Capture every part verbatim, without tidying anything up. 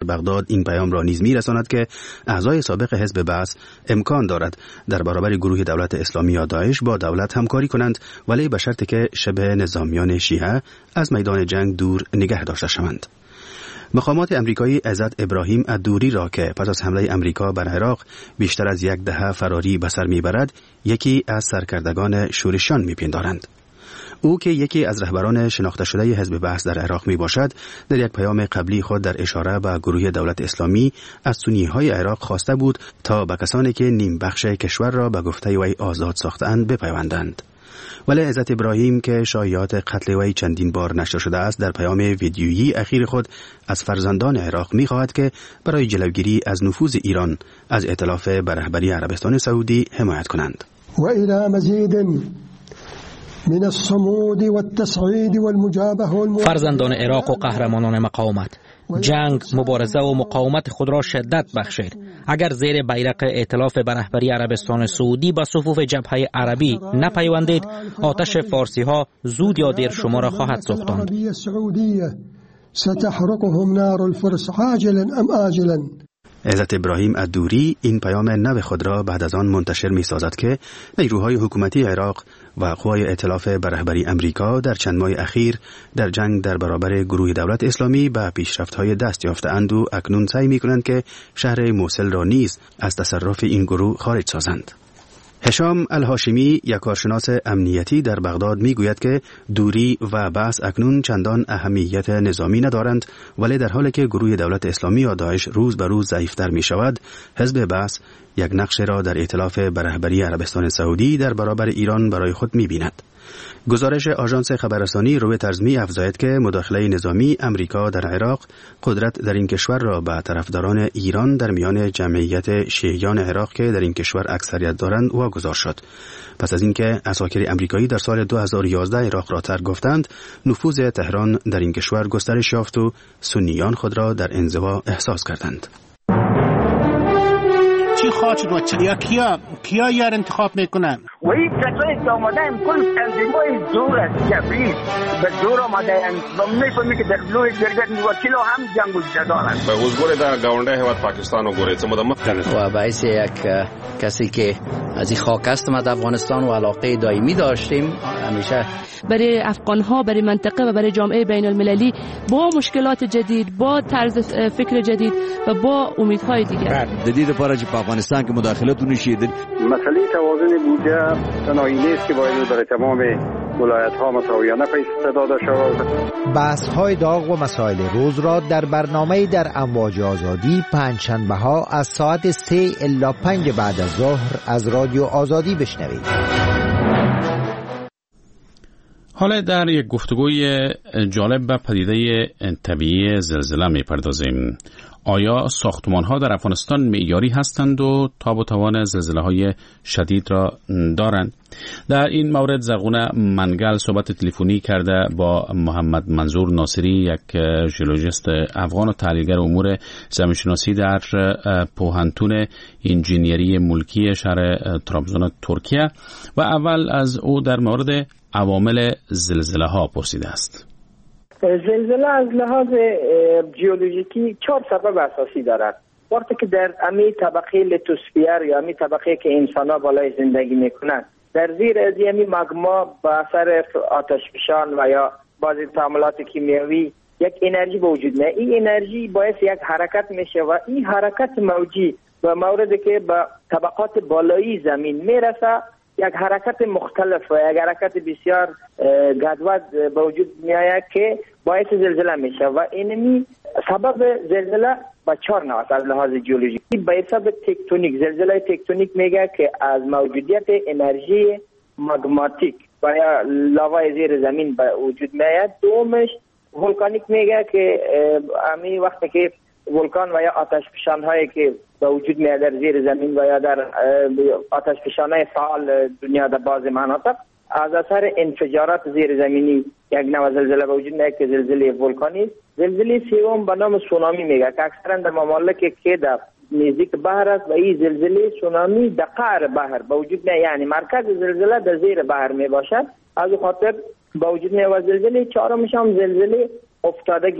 بغداد این پیام را نیز می‌رساند که اعضای سابق حزب بعث امکان دارد در برابر گروه دولت اسلامی یا داعش با دولت همکاری کنند، ولی به شرطی که شبه نظامیان شیعه از میدان جنگ دور نگه داشته شوند. مقامات امریکایی عزت ابراهیم الدوری را که پس از حمله امریکا بر عراق بیشتر از یک دهه فراری به سر میبرد، یکی از سرکردگان شورشیان میپندارند. او که یکی از رهبران شناخته شده حزب بعث در عراق می باشد، در یک پیام قبلی خود در اشاره به گروه دولت اسلامی از سنی‌های عراق خواسته بود تا به کسانی که نیم بخش کشور را به گفته وی آزاد ساختند بپیوندند. ولی عزت ابراهیم که شایعات قتل وی چندین بار نشر شده است، در پیام ویدیویی اخیر خود از فرزندان عراق می خواهد که برای جلوگیری از نفوذ ایران از ائتلاف به رهبری عربستان سعودی حمایت کنند. و الی مزید من الصمود والتصعید والمجابهه والمجابهه. فرزندان عراق و قهرمانان مقاومت، جنگ، مبارزه و مقاومت خود را شدت بخشید. اگر زیر بیرق ائتلاف به رهبری عربستان سعودی با صفوف جبهه عربی نپیوندید، آتش فارسی ها زود یا دیر شما را خواهد سوختاند. ستحرقهم نار الفرس عاجلا ام آجلا. عزت ابراهیم الدوری این پیام نو خود را بعد از آن منتشر می سازد که نیروهای حکومتی عراق و قوای ائتلاف به رهبری امریکا در چند ماه اخیر در جنگ در برابر گروه دولت اسلامی به پیشرفت‌های دست یافته‌اند و اکنون سعی می‌کنند که شهر موصل را نیز از تصرف این گروه خارج سازند. هشام الهاشمی، یک کارشناس امنیتی در بغداد، میگوید که دوری و بعث اکنون چندان اهمیت نظامی ندارند، ولی در حالی که گروه دولت اسلامی یا داعش روز به روز ضعیفتر می شود، حزب بعث یک نقش را در ائتلاف به رهبری عربستان سعودی در برابر ایران برای خود می بیند. گزارش آژانس خبررسانی رویترز می افزاید که مداخله نظامی امریکا در عراق قدرت در این کشور را به طرفداران ایران در میان جمعیت شیعیان عراق که در این کشور اکثریت دارند واگذار شد. پس از اینکه عساکر امریکایی در سال دو هزار و یازده عراق را ترک گفتند، نفوذ تهران در این کشور گسترش یافت و سنیان خود را در انزوا احساس کردند. چی خواهد شد و چیا کیا کیا یار انتخاب میکنن؟ و این کسایی که آمده هم کل تنظیمای زور است، جبری به زور آمده هم و میفهمی که در لوی جرگت وکیل هم جنگ و جدال است. به حضور در گاونده هواد پاکستان و گوره چمدم و باعث یک کسی که از این خاک است ما در افغانستان و علاقه دائمی داشتیم، همیشه برای افغان ها، برای منطقه و برای جامعه بین المللی با مشکلات جدید، با طرز فکر جدید و با امیدهای دیگر. جدید پارچ افغانستان که مداخلت نشید. مسئله توازن بودجه تنهایی نیست که باید برای تمام ولایت ها مساویانه پیش داده شود. بحث های داغ و مسائل روز را در برنامه در امواج آزادی پنجشنبه ها از ساعت سه الی پنج بعد از ظهر از رادیو آزادی بشنوید. حالا در یک گفتگوی جالب به پدیده طبیعی زلزله می‌پردازیم. آیا ساختمان‌ها در افغانستان معیاری هستند و تاب و توان زلزله‌های شدید را دارند؟ در این مورد زرغونه منگل صحبت تلفنی کرده با محمد منظور ناصری، یک ژئولوژیست افغان و تحلیلگر امور زمین‌شناسی در پوهنتون انجینیری ملکی شهر ترابزون ترکیه، و اول از او در مورد عوامل زلزله‌ها پرسیده است. زلزله از لحاظ ژئولوژیکی چهار سبب اساسی دارد. وقتی که در امی طبقه لیتوسفیر یا امی طبقه که انسان‌ها بالای زندگی میکنند، در زیر از امی ماگما با اثر آتش فشان و یا بعضی تعاملات کیمیایی یک انرژی به وجود میاد. این انرژی باعث یک حرکت میشه و این حرکت موجی و موردی که به طبقات بالایی زمین میرسه، یک حرکت مختلف و یک حرکت بسیار گدود به وجود میآید که باعث زلزله میشه و اینمی سبب زلزله با چهار نوع از لحاظ ژئولوژیکی. به حساب تکتونیک، زلزله تکتونیک میگه که از موجودیت انرژی ماگماتیک و یا لاوای زیر زمین به وجود میآید. دومش ولکانیک میگه که امی وقتی که ولکان و یا آتش فشان هایی که به وجود میاد در زیر زمین و یا در آتش فشان های فعال دنیا در بعض مناطق از اثر انفجارات زیر زمینی یک نوع زلزله به وجود میاد که زلزله ولکانی است. زلزله سوم به نام سونامی میگه که اکثرا در ممالک که در نزدیک بحر است و این زلزله سونامی در قعر بحر به وجود میاد، یعنی مرکز زلزله در زیر بحر می باشد، از خاطر به وجود میاد. زلزله چهارمش هم زلزله افتادگی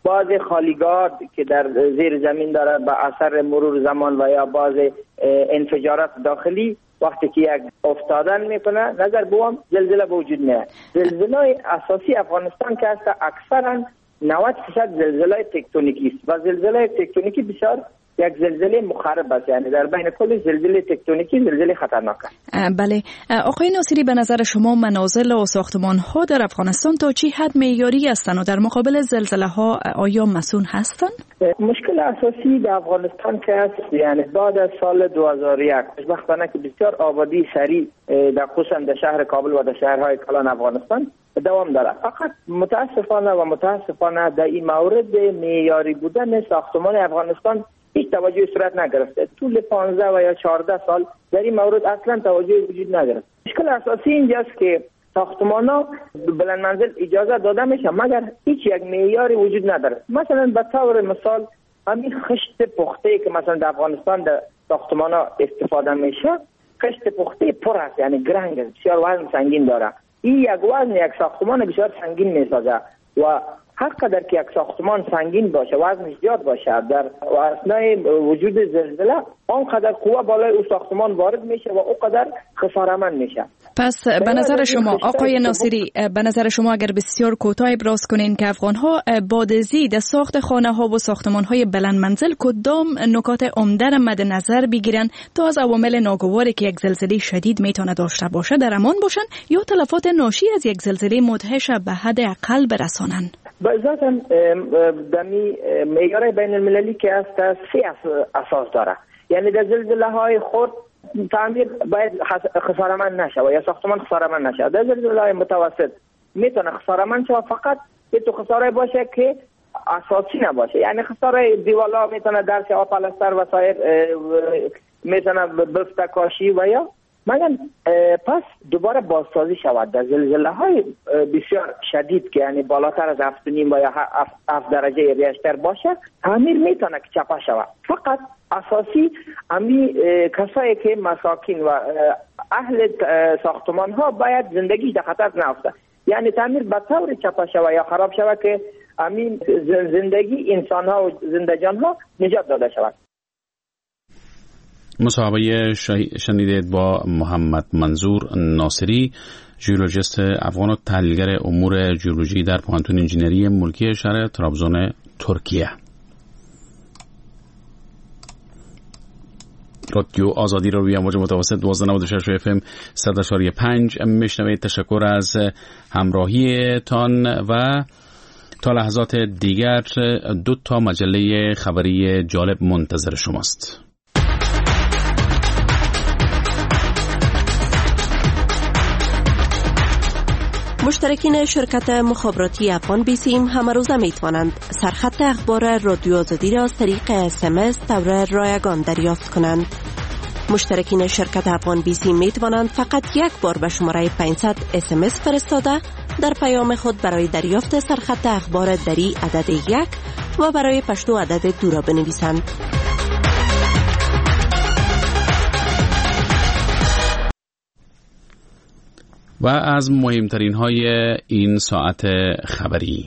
بعض خالیگاه که در زیر زمین داره به اثر مرور زمان و یا بعض انفجارات داخلی وقتی که یک افتادن میکنه نظر بوام زلزله به وجود میاد. زلزله اساسی افغانستان که هست اکثرا نود درصد زلزله تکتونیکی است و زلزله تکتونیکی بسیار یک زلزله مخرب است، یعنی در بین کل زلزله تکتونیکی زلزله خطرناک است. بله آقای ناصری، به نظر شما منازل و ساختمان ها در افغانستان تا چی حد معیاری هستند و در مقابل زلزله ها آیا مسئول هستند؟ مشکل اساسی در افغانستان که است یعنی بعد از سال دو هزار و یک خوشبختانه که بسیار آبادی سریع در خصوصا در شهر کابل و در شهرهای کلان افغانستان دوام داره، فقط متاسفانه و متاسفانه در این مورد معیاری بودن ساختمان افغانستان هیچ توجه صورت نگرفته. طول پانزده و یا چهارده سال در این مورد اصلا توجه وجود نگرفت. مشکل اساسی اینجاست که ساختمان‌ها بلند منزل اجازه داده میشه مگر هیچ یک معیاری وجود نداره. مثلا به طور مثال همین خشت پخته که مثلا در افغانستان در ساختمان‌ها استفاده میشه، خشت پخته پر است، یعنی گرنگ است، بسیار وزن سنگین داره. این یک وزن یک ساختمان بسیار سنگین میسازه و هر قدر که یک ساختمان سنگین باشه، وزنش زیاد باشه، در اثنای وجود زلزله آنقدر قوه بالای او ساختمان وارد میشه و او قدر خساره‌مند میشه. پس به نظر شما آقای ناصری، به نظر شما اگر بسیار کوتاه ابراز کنین که افغان‌ها با زید ساخت خانه‌ها و ساختمان‌های بلند منزل کدام نکات عمده را مد نظر بگیرن تا از عوامل ناگواری که یک زلزله شدید میتونه داشته باشه در امان باشن یا تلفات ناشی از یک زلزله مدهش به حد اقل برسانن؟ ذاتاً دمی معیار بین المللی که است سه اساس داره، یعنی در زلزله های خرد تعمیر باید خساره‌مند نشه و یا ساختمان خساره‌مند نشه. در زلزله های متوسط میتونه خساره‌مند شه، فقط یه تو خساره باشه که اساسی نباشه، یعنی خساره دیوالا میتونه در شه، پلستر و سایر میتونه بفته کاشی و یا مگن پس دوباره بازسازی شود. در زلزله های بسیار شدید که یعنی بالاتر از هفت و نیم و یا هفت درجه ریشتر باشه تعمیر میتونه که چپا شود. فقط اساسی امی کسایی که مساکین و اهل ساختمان ها باید زندگی در خطر نیفته، یعنی تعمیر به طور چپا شود یا خراب شود که امی زندگی انسان ها و زنده جان ها نجات داده شود. مصاحبه شنیدید با محمد منظور ناصری، ژئولوژیست افغان و تحلیلگر امور ژئولوژی در پوهنتون انجینری ملکی شهر ترابزون ترکیه. رادیو آزادی رو روی امواج متوسط دوازده نود و شش اف ام صد و چهار و پنج میشنوید. تشکر از همراهیتان و تا لحظات دیگر دو تا مجله خبری جالب منتظر شماست. مشترکین شرکت مخابراتی افغان بیسیم همه روزه می توانند سرخط اخبار رادیو آزادی را از طریق اس ام اس طور رایگان دریافت کنند. مشترکین شرکت افغان بیسیم می توانند فقط یک بار به شماره پانصد اس ام اس فرستاده در پیام خود برای دریافت سرخط اخبار دری عدد یک و برای پشتو عدد دو را بنویسند. و از مهمترین های این ساعت خبری،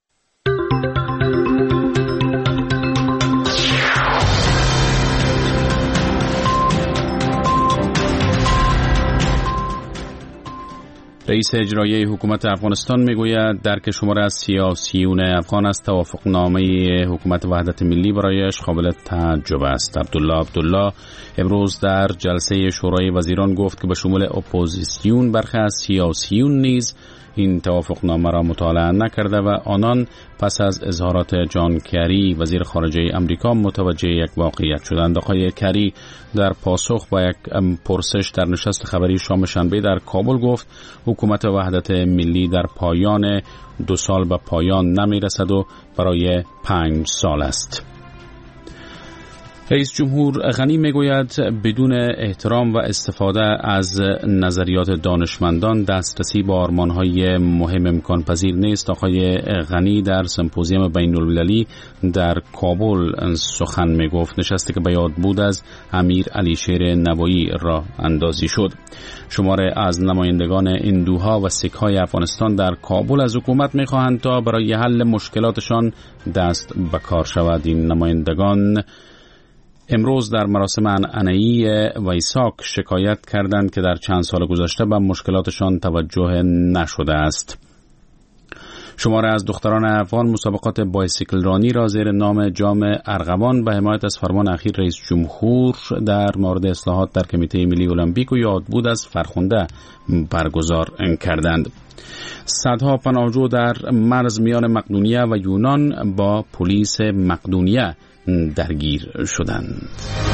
رئیس اجرایی حکومت افغانستان میگوید درک شمار از سیاسیون افغان از توافقنامه حکومت وحدت ملی برایش قابل تعجب است. عبدالله عبدالله امروز در جلسه شورای وزیران گفت که به شمول اپوزیسیون برخی از سیاسیون نیز این توافقنامه را مطالعه نکرده و آنان پس از اظهارات جان کری وزیر خارجه امریکا متوجه یک واقعیت شدند. آقای کری در پاسخ با یک پرسش در نشست خبری شام شنبه در کابل گفت حکومت وحدت ملی در پایان دو سال به پایان، پایان نمی رسد و برای پنج سال است. رئیس جمهور غنی میگوید بدون احترام و استفاده از نظریات دانشمندان دسترسی به آرمان‌های مهم امکان پذیر نیست. آقای غنی در سمپوزیوم بین المللی در کابل سخن میگفت. نشستی که به یاد بود از امیر علی شیر نوایی راه اندازی شد. شماره از نمایندگان هندوها و سیک‌های افغانستان در کابل از حکومت میخواهند تا برای حل مشکلاتشان دست به کار شود. این نمایندگان امروز در مراسم عنعنه‌ای ویساک شکایت کردند که در چند سال گذشته به مشکلاتشان توجه نشده است. شماره از دختران افغان مسابقات بایسیکل رانی را زیر نام جام ارغوان به حمایت از فرمان اخیر رئیس جمهور در مورد اصلاحات در کمیته ملی المپیک و یادبود از فرخنده برگزار کردند. صدها پناهجو در مرز میان مقدونیه و یونان با پلیس مقدونیه درگیر شدند.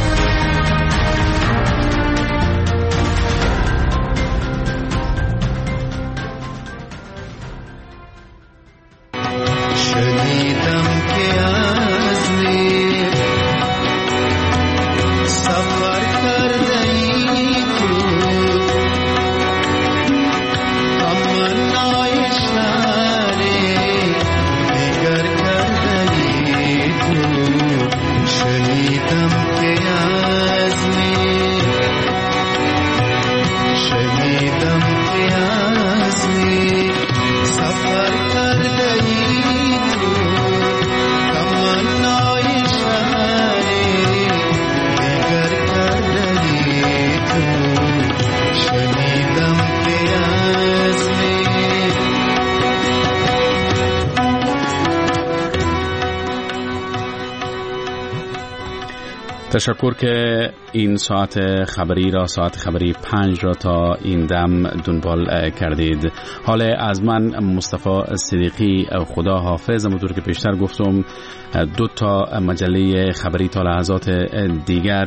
تشکر که این ساعت خبری را ساعت خبری پنج را تا این دم دنبال کردید. حال از من مصطفی صدیقی خدا حافظ. همونطور که پیشتر گفتم دو تا مجله خبری تا لحظات دیگر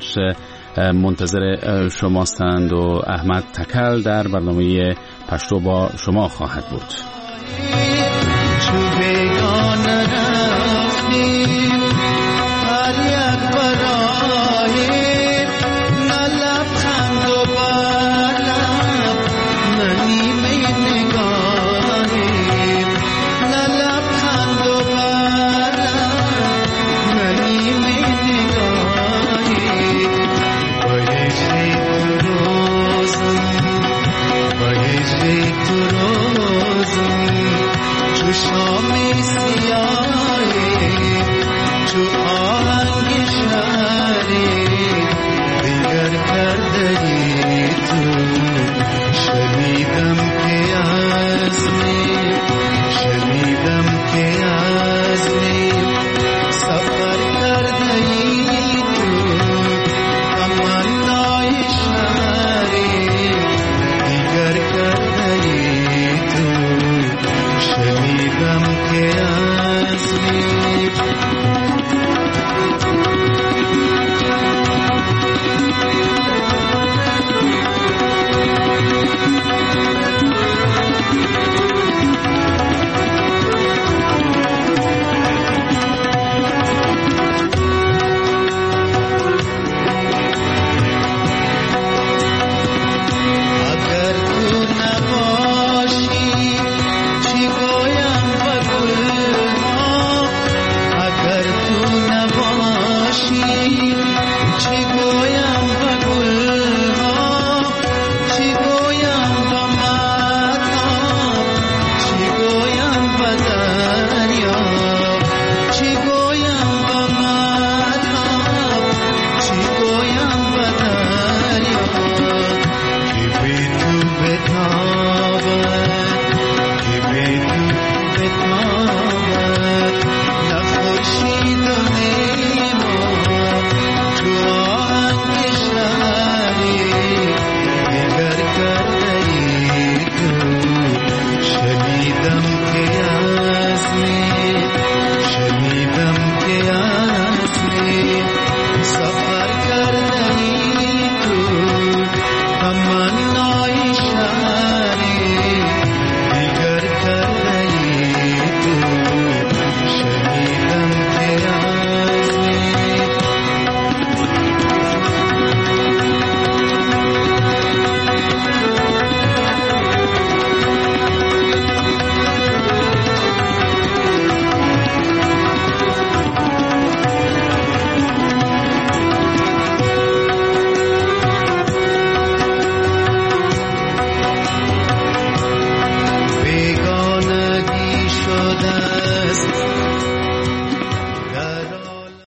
منتظر شماستند و احمد تکل در برنامه پشتو با شما خواهد بود. دیگر کردی